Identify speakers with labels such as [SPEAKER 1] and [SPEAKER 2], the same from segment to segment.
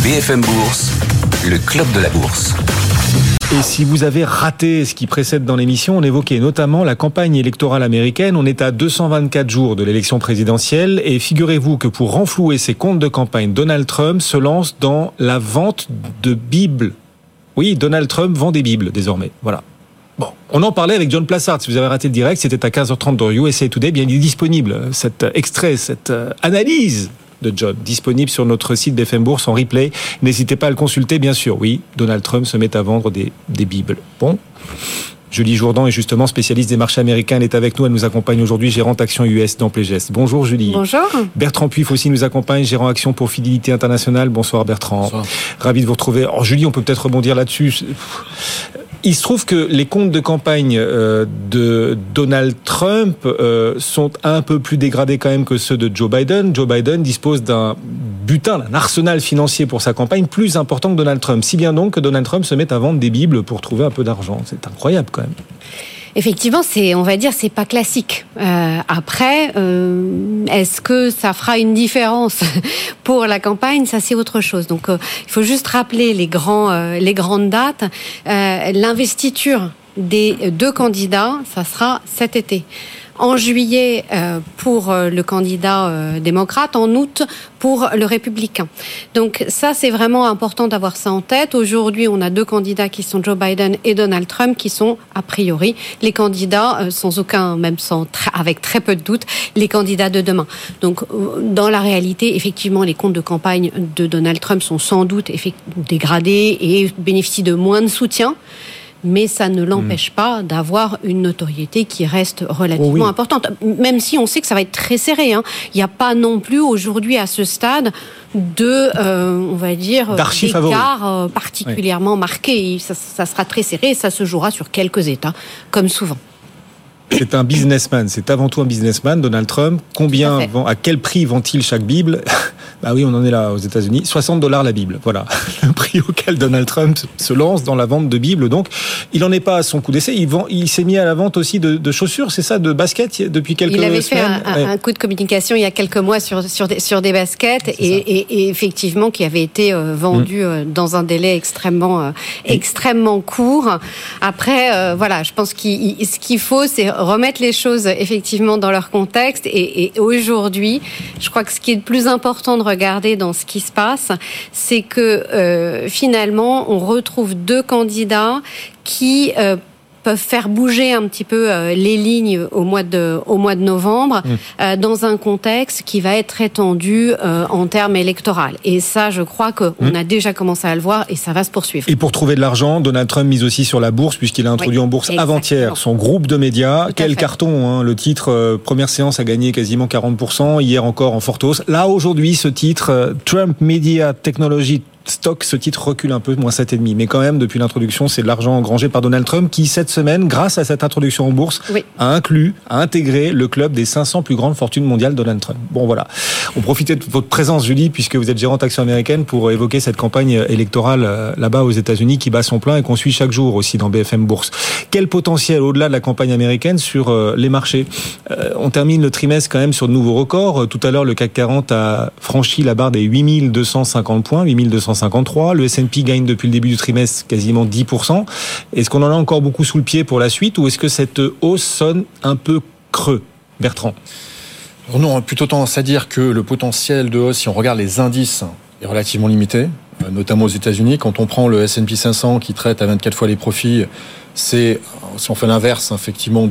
[SPEAKER 1] BFM Bourse, le club de la bourse.
[SPEAKER 2] Et si vous avez raté ce qui précède dans l'émission, on évoquait notamment la campagne électorale américaine. On est à 224 jours de l'élection présidentielle et figurez-vous que pour renflouer ses comptes de campagne, Donald Trump se lance dans la vente de Bibles. Oui, Donald Trump vend des Bibles désormais. Voilà. Bon, on en parlait avec John Plassard. Si vous avez raté le direct, c'était à 15h30 dans USA Today. Bien, il est disponible, cet extrait, cette analyse de John, disponible sur notre site BFM Bourse en replay. N'hésitez pas à le consulter, bien sûr. Oui, Donald Trump se met à vendre des Bibles. Bon. Julie Jourdan est justement spécialiste des marchés américains. Elle est avec nous, elle nous accompagne aujourd'hui, gérante action US d'Ample & Geste. Bonjour Julie.
[SPEAKER 3] Bonjour.
[SPEAKER 2] Bertrand Puif aussi nous accompagne, gérant action pour Fidélité Internationale. Bonsoir Bertrand.
[SPEAKER 4] Bonsoir.
[SPEAKER 2] Ravi de vous retrouver. Alors Julie, on peut peut-être rebondir là-dessus. Il se trouve que les comptes de campagne de Donald Trump sont un peu plus dégradés quand même que ceux de Joe Biden. Joe Biden dispose d'un arsenal financier pour sa campagne plus important que Donald Trump. Si bien donc que Donald Trump se met à vendre des Bibles pour trouver un peu d'argent. C'est incroyable quand même.
[SPEAKER 3] Effectivement, c'est pas classique. Après, est-ce que ça fera une différence pour la campagne? Ça, c'est autre chose. Donc, il faut juste rappeler les grandes dates. L'investiture des deux candidats, ça sera cet été. En juillet pour le candidat démocrate, en août pour le républicain. Donc ça, c'est vraiment important d'avoir ça en tête. Aujourd'hui, on a deux candidats qui sont Joe Biden et Donald Trump, qui sont a priori les candidats avec très peu de doute, les candidats de demain. Donc dans la réalité, effectivement, les comptes de campagne de Donald Trump sont sans doute dégradés et bénéficient de moins de soutien. Mais ça ne l'empêche pas d'avoir une notoriété qui reste relativement importante. Même si on sait que ça va être très serré. Il n'y a pas non plus aujourd'hui à ce stade d'écart particulièrement marqué. Ça sera très serré et ça se jouera sur quelques États, comme souvent.
[SPEAKER 2] C'est un businessman, c'est avant tout un businessman, Donald Trump. À quel prix vend-il chaque Bible? Bah oui, on en est là aux États-Unis. $60 la Bible, voilà. Le prix auquel Donald Trump se lance dans la vente de Bibles. Donc, il n'en est pas à son coup d'essai. Il s'est mis à la vente aussi de chaussures, c'est ça, de baskets depuis quelques semaines.
[SPEAKER 3] Il avait fait un coup de communication il y a quelques mois sur des baskets et effectivement qui avait été vendu dans un délai extrêmement court. Après, je pense ce qu'il faut, c'est remettre les choses effectivement dans leur contexte et aujourd'hui, je crois que ce qui est le plus important de regarder dans ce qui se passe, c'est que finalement, on retrouve deux candidats qui peuvent faire bouger un petit peu les lignes au mois de novembre dans un contexte qui va être très tendu en termes électoraux. Et ça, je crois qu'on a déjà commencé à le voir et ça va se poursuivre.
[SPEAKER 2] Et pour trouver de l'argent, Donald Trump mise aussi sur la bourse puisqu'il a introduit en bourse avant-hier son groupe de médias. Quel carton, le titre, première séance a gagné quasiment 40%, hier encore en forte hausse. Là, aujourd'hui, ce titre, Trump Media Technology Stock, ce titre recule un peu, moins 7,5. Mais quand même, depuis l'introduction, c'est de l'argent engrangé par Donald Trump qui, cette semaine, grâce à cette introduction en bourse, a intégré le club des 500 plus grandes fortunes mondiales Donald Trump. Bon, voilà. On profitait de votre présence, Julie, puisque vous êtes gérante action américaine, pour évoquer cette campagne électorale là-bas aux États-Unis qui bat son plein et qu'on suit chaque jour aussi dans BFM Bourse. Quel potentiel, au-delà de la campagne américaine, sur les marchés? On termine le trimestre quand même sur de nouveaux records. Tout à l'heure, le CAC 40 a franchi la barre des 8250 points, 8253. Le S&P gagne depuis le début du trimestre quasiment 10%. Est-ce qu'on en a encore beaucoup sous le pied pour la suite ou est-ce que cette hausse sonne un peu creux? Bertrand?
[SPEAKER 4] Non, on a plutôt tendance à dire que le potentiel de hausse, si on regarde les indices, est relativement limité, notamment aux États-Unis. Quand on prend le S&P 500 qui traite à 24 fois les profits, si on fait l'inverse effectivement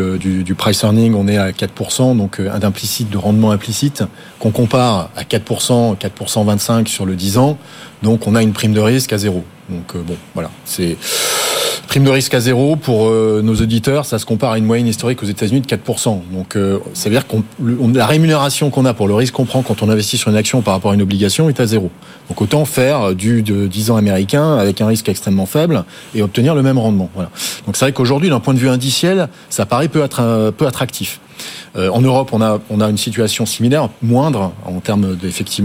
[SPEAKER 4] du price earning, on est à 4%, donc un implicite de rendement implicite qu'on compare à 4%, 4,25% sur le 10 ans, donc on a une prime de risque à 0. Donc c'est prime de risque à 0 pour nos auditeurs, ça se compare à une moyenne historique aux États-Unis de 4%. Donc ça veut dire que la rémunération qu'on a pour le risque qu'on prend quand on investit sur une action par rapport à une obligation est à 0. Donc autant faire de 10 ans américain avec un risque extrêmement faible et obtenir le même rendement. Voilà. Donc c'est vrai qu'aujourd'hui, d'un point de vue indiciel, ça paraît peu attractif. En Europe, on a une situation similaire, moindre en termes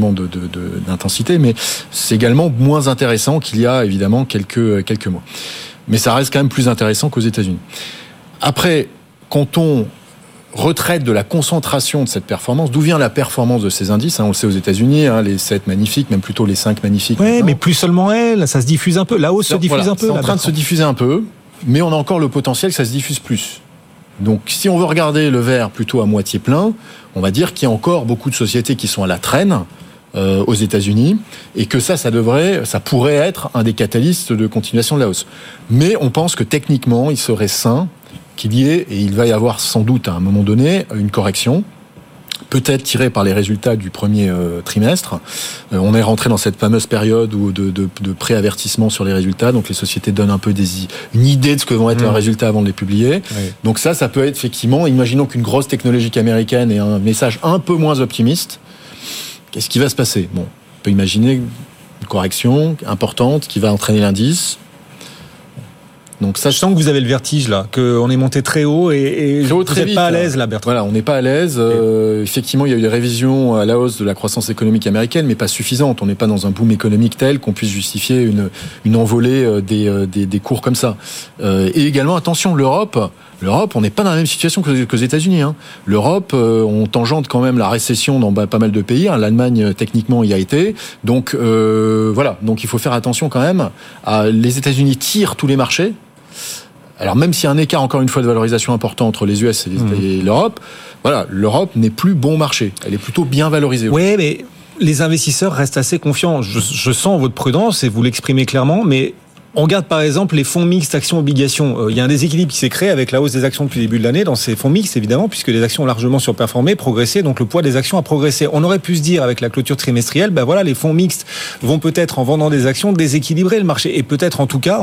[SPEAKER 4] d'intensité, mais c'est également moins intéressant qu'il y a évidemment quelques mois. Mais ça reste quand même plus intéressant qu'aux États-Unis. Après, quand on retraite de la concentration de cette performance. D'où vient la performance de ces indices? On le sait aux États-Unis, les 7 magnifiques, même plutôt les 5 magnifiques.
[SPEAKER 2] Oui, mais plus seulement elle, ça se diffuse un peu. La hausse se diffuse un peu.
[SPEAKER 4] C'est en train de se diffuser un peu, mais on a encore le potentiel que ça se diffuse plus. Donc, si on veut regarder le verre plutôt à moitié plein, on va dire qu'il y a encore beaucoup de sociétés qui sont à la traîne aux États-Unis, et que ça pourrait être un des catalystes de continuation de la hausse. Mais on pense que techniquement, il serait sain qu'il y ait, et il va y avoir sans doute à un moment donné, une correction, peut-être tirée par les résultats du premier trimestre. On est rentré dans cette fameuse période de pré-avertissement sur les résultats, donc les sociétés donnent un peu une idée de ce que vont être leurs résultats avant de les publier. Oui. Donc ça peut être effectivement, imaginons qu'une grosse technologique américaine ait un message un peu moins optimiste. Qu'est-ce qui va se passer? On peut imaginer une correction importante qui va entraîner l'indice. Donc ça,
[SPEAKER 2] je sens que vous avez le vertige là, qu'on est monté très haut et vous n'êtes pas à l'aise là, Bertrand.
[SPEAKER 4] Voilà, on n'est pas à l'aise. Effectivement, il y a eu des révisions à la hausse de la croissance économique américaine, mais pas suffisantes. On n'est pas dans un boom économique tel qu'on puisse justifier une envolée des cours comme ça. Et également, attention, l'Europe, on n'est pas dans la même situation qu'aux États-Unis. L'Europe, on tangente quand même la récession dans pas mal de pays. L'Allemagne, techniquement, y a été. Donc voilà. Donc il faut faire attention quand même. Les États-Unis tirent tous les marchés. Alors même s'il y a un écart, encore une fois, de valorisation important entre les US et l'Europe, voilà, l'Europe n'est plus bon marché. Elle est plutôt bien valorisée.
[SPEAKER 2] Oui, mais les investisseurs restent assez confiants. Je sens votre prudence et vous l'exprimez clairement, mais on regarde par exemple les fonds mixtes actions-obligations. Il y a un déséquilibre qui s'est créé avec la hausse des actions depuis le début de l'année dans ces fonds mixtes, évidemment, puisque les actions ont largement surperformé, progressé, donc le poids des actions a progressé. On aurait pu se dire avec la clôture trimestrielle, voilà, les fonds mixtes vont peut-être, en vendant des actions, déséquilibrer le marché et peut-être en tout cas,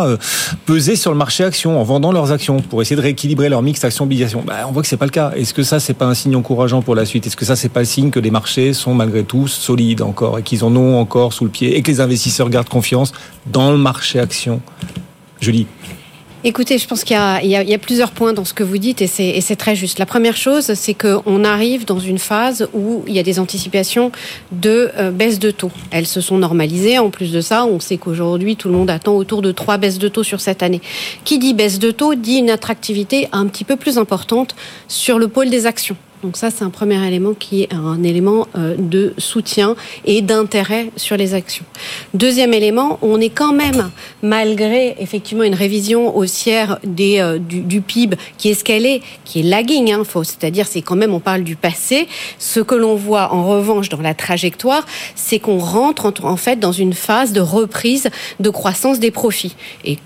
[SPEAKER 2] peser sur le marché actions en vendant leurs actions pour essayer de rééquilibrer leur mixte actions-obligations. On voit que c'est pas le cas. Est-ce que ça, c'est pas un signe encourageant pour la suite? Est-ce que ça, c'est pas le signe que les marchés sont malgré tout solides encore et qu'ils en ont encore sous le pied et que les investisseurs gardent confiance dans le marché action? Julie.
[SPEAKER 3] Écoutez, je pense qu'il y a plusieurs points dans ce que vous dites et c'est très juste. La première chose, c'est qu'on arrive dans une phase où il y a des anticipations de baisse de taux. Elles se sont normalisées. En plus de ça, on sait qu'aujourd'hui, tout le monde attend autour de 3 baisses de taux sur cette année. Qui dit baisse de taux dit une attractivité un petit peu plus importante sur le pôle des actions. Donc ça, c'est un premier élément qui est un élément de soutien et d'intérêt sur les actions. Deuxième élément, on est quand même, malgré effectivement une révision haussière du PIB qui est ce qu'elle est, qui est lagging, c'est-à-dire c'est quand même, on parle du passé. Ce que l'on voit en revanche dans la trajectoire, c'est qu'on rentre en fait dans une phase de reprise de croissance des profits. Et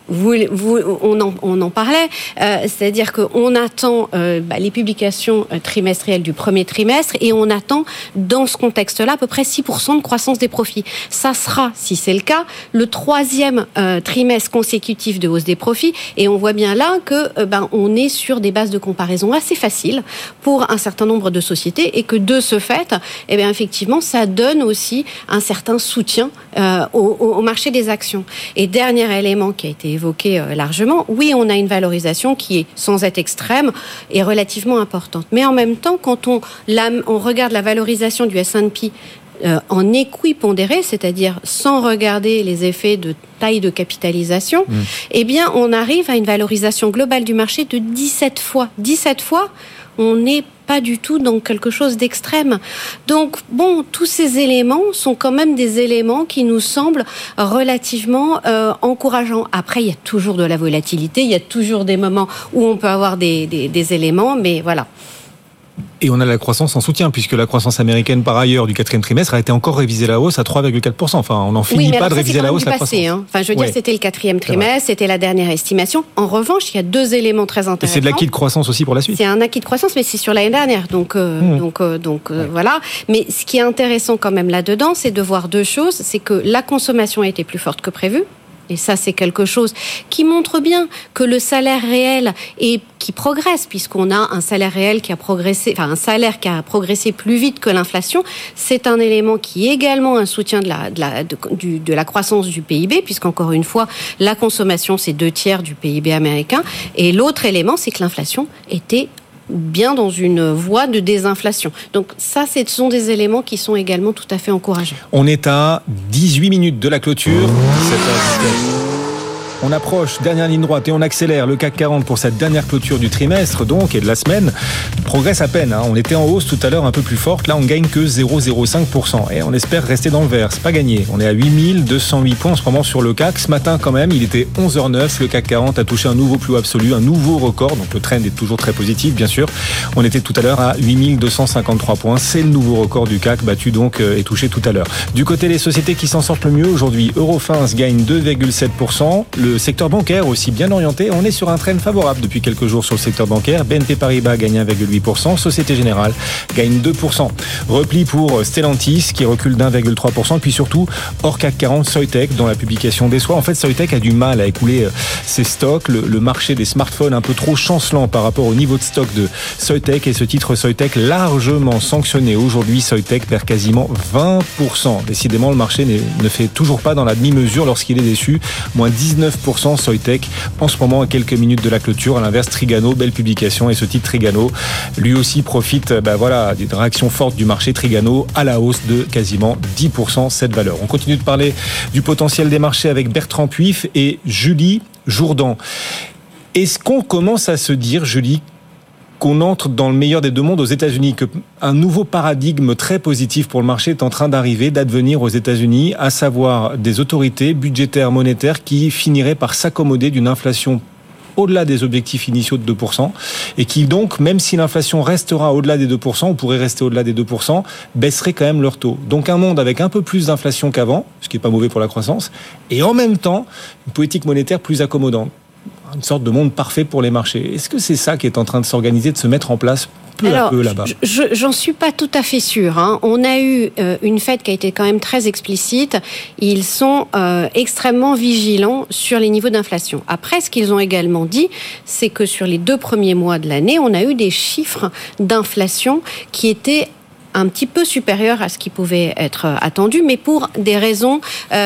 [SPEAKER 3] on en parlait, c'est-à-dire qu'on attend les publications trimestrielles du premier trimestre et on attend dans ce contexte-là à peu près 6% de croissance des profits. Ça sera, si c'est le cas, le 3e trimestre consécutif de hausse des profits et on voit bien là que on est sur des bases de comparaison assez faciles pour un certain nombre de sociétés et que de ce fait, effectivement, ça donne aussi un certain soutien au marché des actions. Et dernier élément qui a été évoqué largement, oui, on a une valorisation qui est, sans être extrême, est relativement importante. Mais en même temps, quand on regarde la valorisation du S&P en équipondéré, c'est-à-dire sans regarder les effets de taille de capitalisation, on arrive à une valorisation globale du marché de 17 fois. 17 fois, on n'est pas du tout dans quelque chose d'extrême. Donc, tous ces éléments sont quand même des éléments qui nous semblent relativement encourageants. Après, il y a toujours de la volatilité, il y a toujours des moments où on peut avoir des éléments, mais voilà.
[SPEAKER 2] Et on a la croissance en soutien, puisque la croissance américaine, par ailleurs, du 4e trimestre a été encore révisée à la hausse à 3,4%. Enfin, on n'en finit pas de réviser à la hausse la croissance.
[SPEAKER 3] C'était le 4e trimestre, c'était la dernière estimation. En revanche, il y a 2 éléments très intéressants.
[SPEAKER 2] Et c'est de l'acquis de croissance aussi pour la suite.
[SPEAKER 3] C'est un acquis de croissance, mais c'est sur l'année dernière. Voilà. Mais ce qui est intéressant quand même là-dedans, c'est de voir 2 choses. C'est que la consommation a été plus forte que prévu. Et ça, c'est quelque chose qui montre bien que le salaire réel qui progresse, puisqu'on a un salaire réel qui a progressé, un salaire qui a progressé plus vite que l'inflation. C'est un élément qui est également un soutien de la croissance du PIB, puisqu'encore une fois, la consommation, c'est 2/3 du PIB américain. Et l'autre élément, c'est que l'inflation était bien dans une voie de désinflation. Donc ça, ce sont des éléments qui sont également tout à fait encourageants.
[SPEAKER 2] On est à 18 minutes de la clôture. On approche, dernière ligne droite et on accélère. Le CAC 40 pour cette dernière clôture du trimestre donc et de la semaine progresse à peine. On était en hausse tout à l'heure un peu plus forte. Là, on gagne que 0,05%. Et on espère rester dans le vert. C'est pas gagné. On est à 8208 points en ce moment sur le CAC. Ce matin, quand même, il était 11h09. Le CAC 40 a touché un nouveau plus haut absolu, un nouveau record. Donc le trend est toujours très positif, bien sûr. On était tout à l'heure à 8253 points. C'est le nouveau record du CAC battu donc et touché tout à l'heure. Du côté des sociétés qui s'en sortent le mieux aujourd'hui, Eurofins gagne 2,7%. Le secteur bancaire aussi bien orienté. On est sur un trend favorable depuis quelques jours sur le secteur bancaire. BNP Paribas gagne 1,8%. Société Générale gagne 2%. Repli pour Stellantis qui recule d'1,3%. Puis surtout, hors CAC 40, Soitec dans la publication des soirs. En fait, Soitec a du mal à écouler ses stocks. Le marché des smartphones un peu trop chancelant par rapport au niveau de stock de Soitec. Et ce titre Soitec largement sanctionné. Aujourd'hui, Soitec perd quasiment 20%. Décidément, le marché ne fait toujours pas dans la demi-mesure lorsqu'il est déçu. Moins 19% Soitec en ce moment à quelques minutes de la clôture. À l'inverse, Trigano, belle publication. Et ce titre Trigano, lui aussi profite d'une réaction forte du marché. Trigano à la hausse de quasiment 10% cette valeur. On continue de parler du potentiel des marchés avec Bertrand Puif et Julie Jourdan. Est-ce qu'on commence à se dire, Julie, qu'on entre dans le meilleur des deux mondes aux États-Unis, qu'un nouveau paradigme très positif pour le marché est en train d'arriver, d'advenir aux États-Unis, à savoir des autorités budgétaires, monétaires qui finiraient par s'accommoder d'une inflation au-delà des objectifs initiaux de 2%, et qui donc, même si l'inflation restera au-delà des 2%, ou pourrait rester au-delà des 2%, baisserait quand même leur taux. Donc un monde avec un peu plus d'inflation qu'avant, ce qui n'est pas mauvais pour la croissance, et en même temps, une politique monétaire plus accommodante. Une sorte de monde parfait pour les marchés. Est-ce que c'est ça qui est en train de s'organiser, de se mettre en place à peu là-bas?
[SPEAKER 3] J'en suis pas tout à fait sûre. On a eu une Fed qui a été quand même très explicite. Ils sont extrêmement vigilants sur les niveaux d'inflation. Après, ce qu'ils ont également dit, c'est que sur les 2 premiers mois de l'année, on a eu des chiffres d'inflation qui étaient un petit peu supérieur à ce qui pouvait être attendu, mais pour des raisons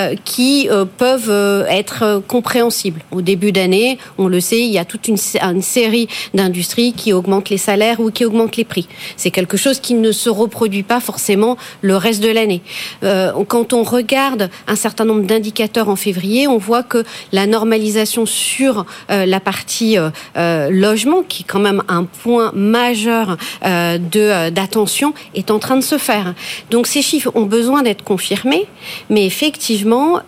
[SPEAKER 3] qui peuvent être compréhensibles. Au début d'année, on le sait, il y a toute une série d'industries qui augmentent les salaires ou qui augmentent les prix. C'est quelque chose qui ne se reproduit pas forcément le reste de l'année. Quand on regarde un certain nombre d'indicateurs en février, on voit que la normalisation sur la partie logement, qui est quand même un point majeur d'attention, est en train de se faire. Donc ces chiffres ont besoin d'être confirmés, mais effectivement,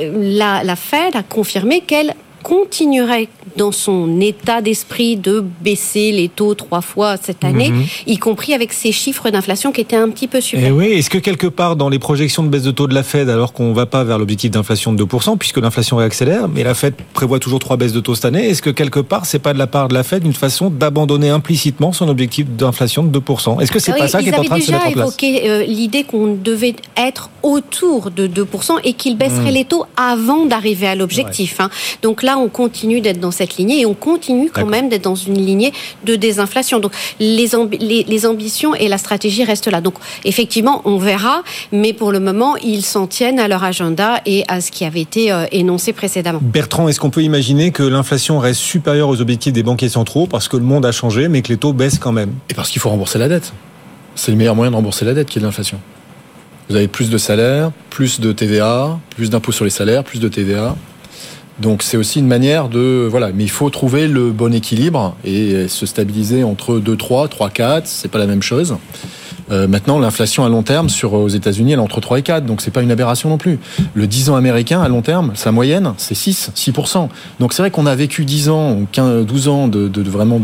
[SPEAKER 3] la Fed a confirmé qu'elle continuerait dans son état d'esprit de baisser les taux 3 fois cette année, y compris avec ces chiffres d'inflation qui étaient un petit peu supérieurs.
[SPEAKER 2] Et oui, est-ce que quelque part dans les projections de baisse de taux de la Fed, alors qu'on ne va pas vers l'objectif d'inflation de 2%, puisque l'inflation réaccélère, mais la Fed prévoit toujours 3 baisses de taux cette année, est-ce que quelque part, c'est pas de la part de la Fed une façon d'abandonner implicitement son objectif d'inflation de 2%? Est-ce que c'est pas ça qui est en train de se mettre en place?
[SPEAKER 3] Ils avaient déjà évoqué l'idée qu'on devait être autour de 2% et qu'ils baisseraient les taux avant d'arriver à l'objectif. Ouais. Donc là, on continue d'être dans cette lignée et on continue quand même d'être dans une lignée de désinflation. Donc les ambitions et la stratégie restent là. Donc effectivement, on verra, mais pour le moment, ils s'en tiennent à leur agenda et à ce qui avait été énoncé précédemment.
[SPEAKER 2] Bertrand, est-ce qu'on peut imaginer que l'inflation reste supérieure aux objectifs des banquiers centraux parce que le monde a changé, mais que les taux baissent quand même?
[SPEAKER 4] Et parce qu'il faut rembourser la dette. C'est le meilleur moyen de rembourser la dette qui est l'inflation. Vous avez plus de salaires, plus de TVA, plus d'impôts sur les salaires, plus de TVA. Donc c'est aussi une manière de... Voilà, mais il faut trouver le bon équilibre et se stabiliser entre 2,3, 3,4, c'est pas la même chose. Maintenant, l'inflation à long terme aux États-Unis, elle est entre 3 et 4, donc c'est pas une aberration non plus. Le 10 ans américain, à long terme, sa moyenne, c'est 6%. Donc c'est vrai qu'on a vécu 10 ans ou 12 ans de vraiment...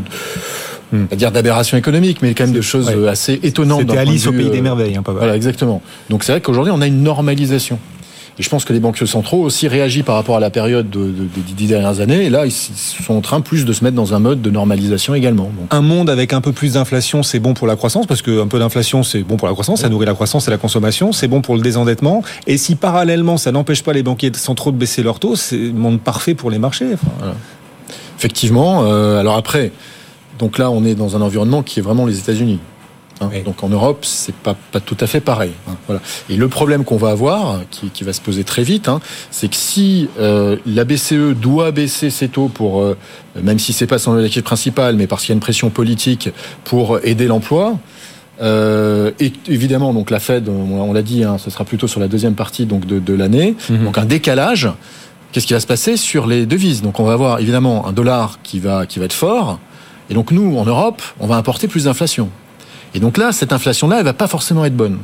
[SPEAKER 4] à dire d'aberration économique, mais quand même de choses assez étonnantes.
[SPEAKER 2] C'était Alice au pays des merveilles, pas mal.
[SPEAKER 4] Voilà, exactement. Donc c'est vrai qu'aujourd'hui, on a une normalisation. Et je pense que les banquiers centraux aussi réagissent par rapport à la période des 10 dernières années. Et là, ils sont en train plus de se mettre dans un mode de normalisation également. Donc.
[SPEAKER 2] Un monde avec un peu plus d'inflation, c'est bon pour la croissance, parce qu'un peu d'inflation, c'est bon pour la croissance, ça nourrit la croissance et la consommation, c'est bon pour le désendettement. Et si parallèlement, ça n'empêche pas les banquiers centraux de baisser leurs taux, c'est le monde parfait pour les marchés.
[SPEAKER 4] Voilà. Effectivement. Alors après, donc là, on est dans un environnement qui est vraiment les États-Unis. Oui. Donc en Europe, c'est pas tout à fait pareil. Voilà. Et le problème qu'on va avoir, qui va se poser très vite, c'est que si la BCE doit baisser ses taux pour, même si c'est pas son objectif principal, mais parce qu'il y a une pression politique pour aider l'emploi. Et évidemment, donc la Fed, on l'a dit, ce sera plutôt sur la deuxième partie donc de l'année. Donc un décalage. qu'est-ce qui va se passer sur les devises? Donc on va avoir évidemment un dollar qui va être fort, et donc nous, en Europe, on va importer plus d'inflation. Et donc là, cette inflation-là, elle va pas forcément être bonne.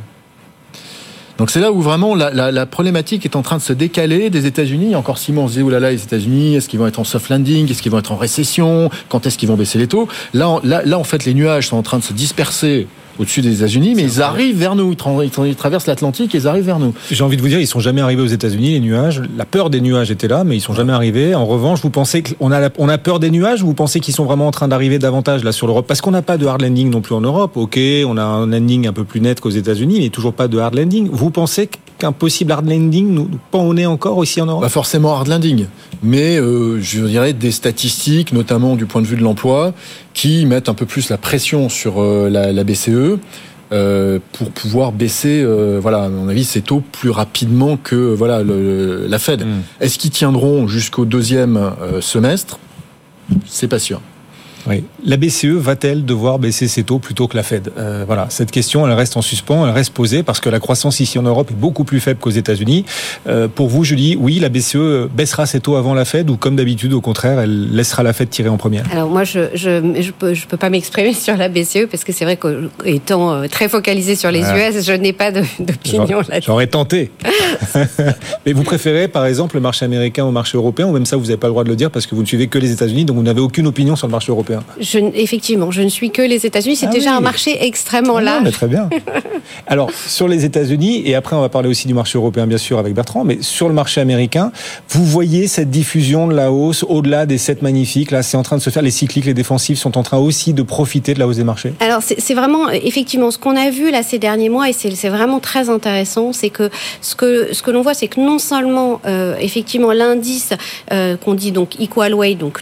[SPEAKER 4] Donc c'est là où vraiment la problématique est en train de se décaler des États-Unis. Il y a encore 6 mois, on se disait, oulala, les États-Unis, est-ce qu'ils vont être en soft landing? Est-ce qu'ils vont être en récession? Quand est-ce qu'ils vont baisser les taux? Là, en fait, les nuages sont en train de se disperser au-dessus des États-Unis, mais ils arrivent vers nous. Ils traversent l'Atlantique et ils arrivent vers nous.
[SPEAKER 2] J'ai envie de vous dire, ils sont jamais arrivés aux États-Unis, les nuages. La peur des nuages était là, mais ils sont jamais arrivés. En revanche, vous pensez qu'on a peur des nuages, ou vous pensez qu'ils sont vraiment en train d'arriver davantage là sur l'Europe? Parce qu'on n'a pas de hard landing non plus en Europe. Ok, on a un landing un peu plus net qu'aux États-Unis, mais toujours pas de hard landing. Vous pensez qu'un possible hard landing nous pend au nez encore aussi en Europe?
[SPEAKER 4] Pas forcément hard landing, mais je dirais des statistiques, notamment du point de vue de l'emploi, qui mettent un peu plus la pression sur la BCE pour pouvoir baisser, à mon avis, ces taux plus rapidement que la Fed. Est-ce qu'ils tiendront jusqu'au deuxième semestre? C'est pas sûr.
[SPEAKER 2] Oui. La BCE va-t-elle devoir baisser ses taux plutôt que la Fed? Cette question, elle reste en suspens, elle reste posée parce que la croissance ici en Europe est beaucoup plus faible qu'aux États-Unis. Pour vous, Julie, oui, la BCE baissera ses taux avant la Fed, ou comme d'habitude, au contraire, elle laissera la Fed tirer en première?
[SPEAKER 3] Alors moi, je peux pas m'exprimer sur la BCE parce que c'est vrai qu'étant très focalisé sur les US, je n'ai pas d'opinion là-dessus.
[SPEAKER 2] J'aurais tenté. Mais vous préférez, par exemple, le marché américain au marché européen, ou même ça, vous n'avez pas le droit de le dire parce que vous ne suivez que les États-Unis, donc vous n'avez aucune opinion sur le marché européen?
[SPEAKER 3] Effectivement, je ne suis que les États-Unis. C'est déjà un marché extrêmement large.
[SPEAKER 2] Très bien. Alors, sur les États-Unis, et après on va parler aussi du marché européen, bien sûr, avec Bertrand, mais sur le marché américain, vous voyez cette diffusion de la hausse au-delà des 7 magnifiques. Là, c'est en train de se faire. Les cycliques, les défensifs sont en train aussi de profiter de la hausse des marchés.
[SPEAKER 3] Alors, c'est vraiment, effectivement, ce qu'on a vu là ces derniers mois, et c'est vraiment très intéressant, c'est que ce que l'on voit, c'est que non seulement, effectivement, l'indice qu'on dit donc equal weight, donc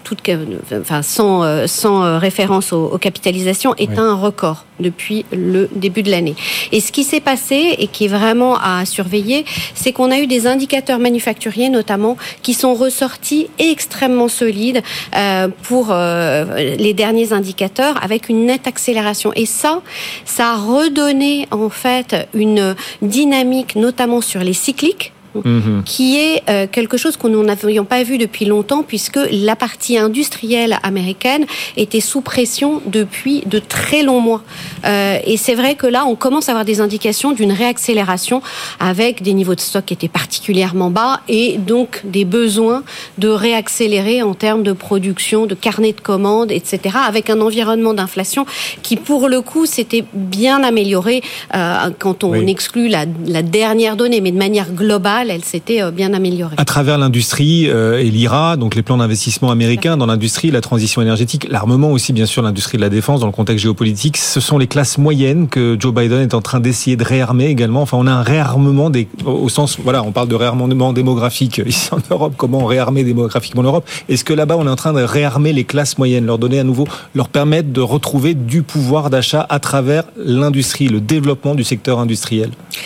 [SPEAKER 3] sans référence aux capitalisations, est un record depuis le début de l'année. Et ce qui s'est passé, et qui est vraiment à surveiller, c'est qu'on a eu des indicateurs manufacturiers, notamment, qui sont ressortis extrêmement solides pour les derniers indicateurs, avec une nette accélération. Et ça a redonné, en fait, une dynamique, notamment sur les cycliques, qui est quelque chose que nous n'avions pas vu depuis longtemps, puisque la partie industrielle américaine était sous pression depuis de très longs mois. Et c'est vrai que là, on commence à avoir des indications d'une réaccélération, avec des niveaux de stock qui étaient particulièrement bas, et donc des besoins de réaccélérer en termes de production, de carnet de commandes, etc., avec un environnement d'inflation qui, pour le coup, s'était bien amélioré quand on exclut la dernière donnée, mais de manière globale, elle s'était bien améliorée.
[SPEAKER 2] À travers l'industrie et l'IRA, donc les plans d'investissement américains dans l'industrie, la transition énergétique, l'armement aussi, bien sûr, l'industrie de la défense dans le contexte géopolitique, ce sont les classes moyennes que Joe Biden est en train d'essayer de réarmer également. Enfin, on a un réarmement au sens, on parle de réarmement démographique ici en Europe. Comment réarmer démographiquement l'Europe? Est-ce que là-bas, on est en train de réarmer les classes moyennes, leur donner à nouveau, leur permettre de retrouver du pouvoir d'achat à travers l'industrie, le développement du secteur industriel?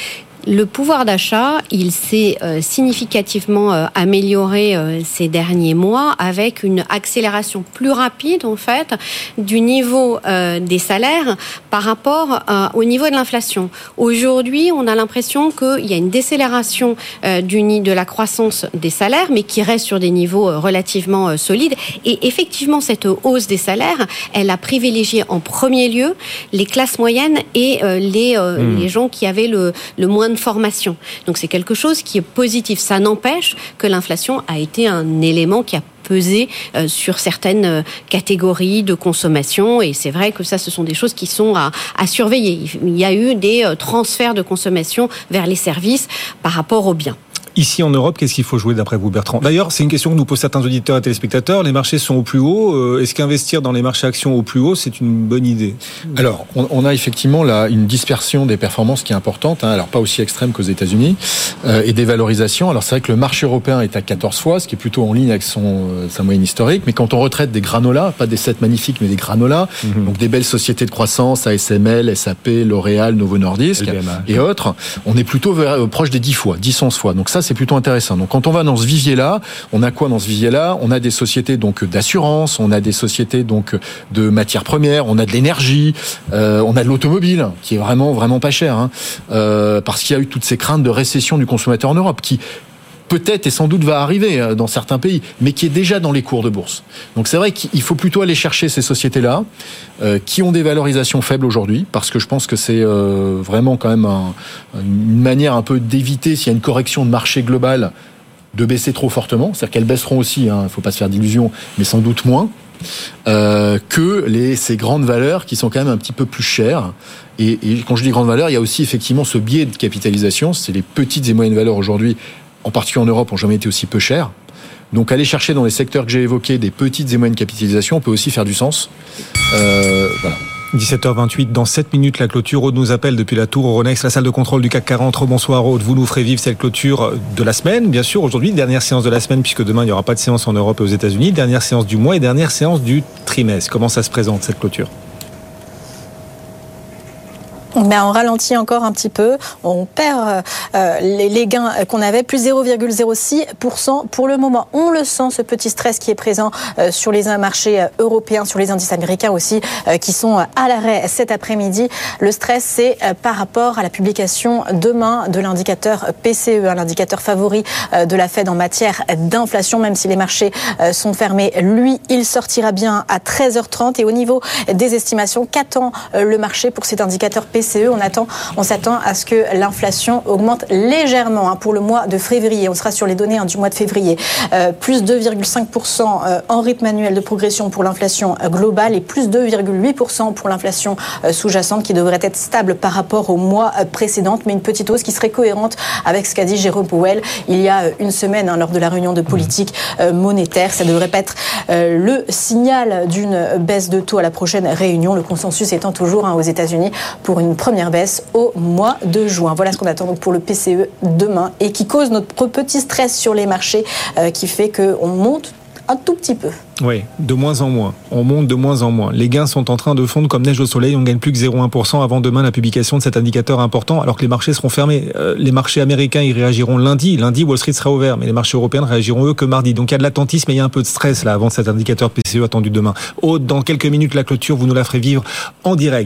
[SPEAKER 3] Le pouvoir d'achat, il s'est significativement amélioré ces derniers mois, avec une accélération plus rapide, en fait, du niveau des salaires par rapport au niveau de l'inflation. Aujourd'hui, on a l'impression qu'il y a une décélération de la croissance des salaires, mais qui reste sur des niveaux relativement solides. Et effectivement, cette hausse des salaires, elle a privilégié en premier lieu les classes moyennes et les gens qui avaient le moins de formation. Donc c'est quelque chose qui est positif. Ça n'empêche que l'inflation a été un élément qui a pesé sur certaines catégories de consommation, et c'est vrai que ça, ce sont des choses qui sont à surveiller. Il y a eu des transferts de consommation vers les services par rapport aux biens.
[SPEAKER 2] Ici en Europe, qu'est-ce qu'il faut jouer d'après vous, Bertrand? D'ailleurs, c'est une question que nous posent certains auditeurs et téléspectateurs. Les marchés sont au plus haut. Est-ce qu'investir dans les marchés actions au plus haut, c'est une bonne idée?
[SPEAKER 4] Alors, on a effectivement là une dispersion des performances qui est importante, alors pas aussi extrême qu'aux États-Unis, et des valorisations. Alors c'est vrai que le marché européen est à 14 fois, ce qui est plutôt en ligne avec sa moyenne historique. Mais quand on retraite des granolas, pas des 7 magnifiques, mais des granolas, donc des belles sociétés de croissance, ASML, SAP, L'Oréal, Novo Nordisk et autres, on est plutôt proche des 10 fois, 10-11 fois. Donc ça, c'est plutôt intéressant. Donc quand on va dans ce vivier-là, on a quoi dans ce vivier-là? On a des sociétés donc d'assurance, on a des sociétés donc de matières premières, on a de l'énergie, on a de l'automobile qui est vraiment pas cher, parce qu'il y a eu toutes ces craintes de récession du consommateur en Europe qui peut-être et sans doute va arriver dans certains pays, mais qui est déjà dans les cours de bourse. Donc c'est vrai qu'il faut plutôt aller chercher ces sociétés-là qui ont des valorisations faibles aujourd'hui, parce que je pense que c'est vraiment quand même une manière un peu d'éviter, s'il y a une correction de marché globale, de baisser trop fortement. C'est-à-dire qu'elles baisseront aussi, il ne faut pas se faire d'illusions, mais sans doute moins que ces grandes valeurs qui sont quand même un petit peu plus chères. Et quand je dis grandes valeurs, il y a aussi effectivement ce biais de capitalisation. C'est les petites et moyennes valeurs aujourd'hui, en particulier en Europe, n'ont jamais été aussi peu chères. Donc aller chercher dans les secteurs que j'ai évoqués des petites et moyennes capitalisations peut aussi faire du sens. Voilà.
[SPEAKER 2] 17h28, dans 7 minutes, la clôture. Aude nous appelle depuis la tour Euronext, la salle de contrôle du CAC 40. Bonsoir Aude, vous nous ferez vivre cette clôture de la semaine, bien sûr, aujourd'hui, dernière séance de la semaine, puisque demain, il n'y aura pas de séance en Europe et aux États-Unis, dernière séance du mois et dernière séance du trimestre. Comment ça se présente, cette clôture ?
[SPEAKER 5] On ralentit encore un petit peu, on perd les gains qu'on avait, plus 0,06% pour le moment. On le sent, ce petit stress qui est présent sur les marchés européens, sur les indices américains aussi, qui sont à l'arrêt cet après-midi. Le stress, c'est par rapport à la publication demain de l'indicateur PCE, l'indicateur favori de la Fed en matière d'inflation, même si les marchés sont fermés. Lui, il sortira bien à 13h30. Et au niveau des estimations, qu'attend le marché pour cet indicateur PCE ? On s'attend à ce que l'inflation augmente légèrement pour le mois de février. On sera sur les données du mois de février. Plus 2,5% en rythme annuel de progression pour l'inflation globale et plus 2,8% pour l'inflation sous-jacente qui devrait être stable par rapport au mois précédent, mais une petite hausse qui serait cohérente avec ce qu'a dit Jérôme Powell il y a une semaine lors de la réunion de politique monétaire. Ça ne devrait pas être le signal d'une baisse de taux à la prochaine réunion. Le consensus étant toujours aux États-Unis pour une première baisse au mois de juin. Voilà ce qu'on attend donc pour le PCE demain et qui cause notre petit stress sur les marchés qui fait qu'on monte un tout petit peu.
[SPEAKER 2] Oui, de moins en moins. On monte de moins en moins. Les gains sont en train de fondre comme neige au soleil. On gagne plus que 0,1% avant demain la publication de cet indicateur important, alors que les marchés seront fermés. Les marchés américains, ils réagiront lundi. Lundi, Wall Street sera ouvert, mais les marchés européens ne réagiront eux que mardi. Donc il y a de l'attentisme et il y a un peu de stress là avant cet indicateur PCE attendu demain. Aude, dans quelques minutes, la clôture, vous nous la ferez vivre en direct.